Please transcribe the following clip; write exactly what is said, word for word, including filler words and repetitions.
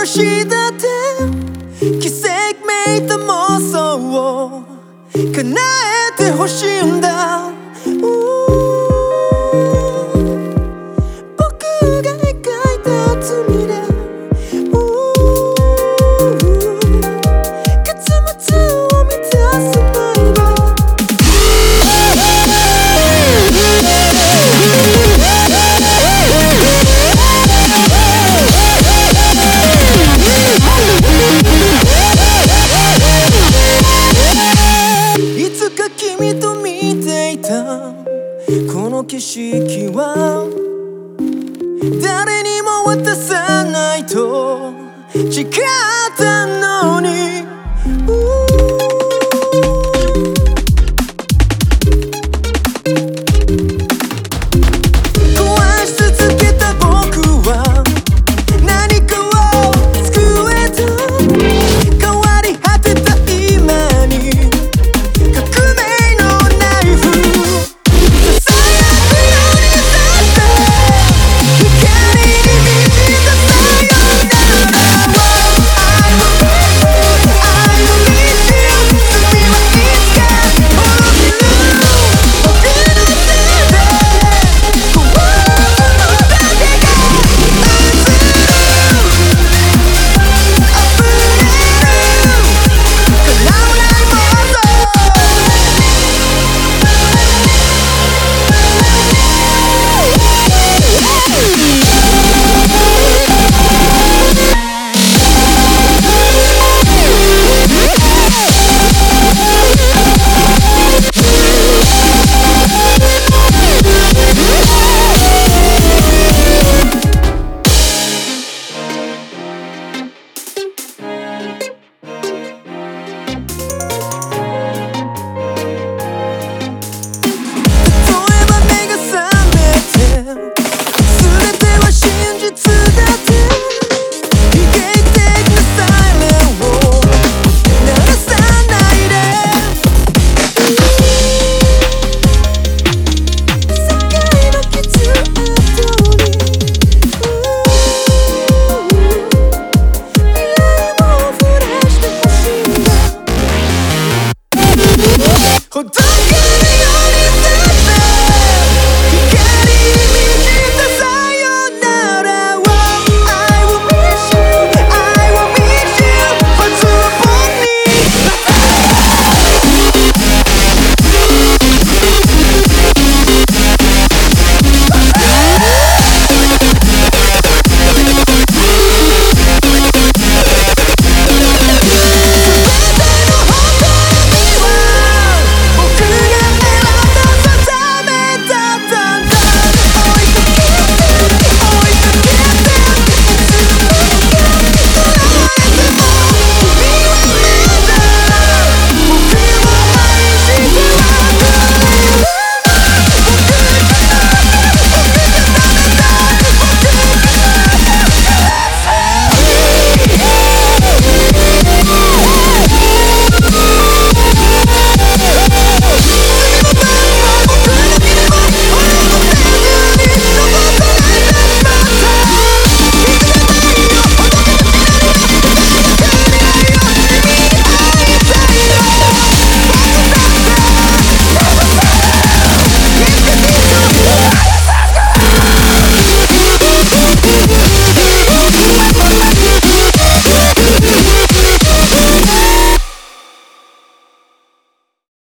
したって奇跡めいた妄想を叶えてほしいんだ。僕が描いた罪で結末を満たせないでいつか君と見ていたこの景色は誰にも渡さないと誓ったのに壊し続けた僕は何かを救えた。変わり果てた今に革命のナイフささやくように刺して光に満ちたさよならを I will miss you I will miss you 罪はいつか滅びる僕の手で壊すのだけが熱い溢れる叶わない妄想ほどけない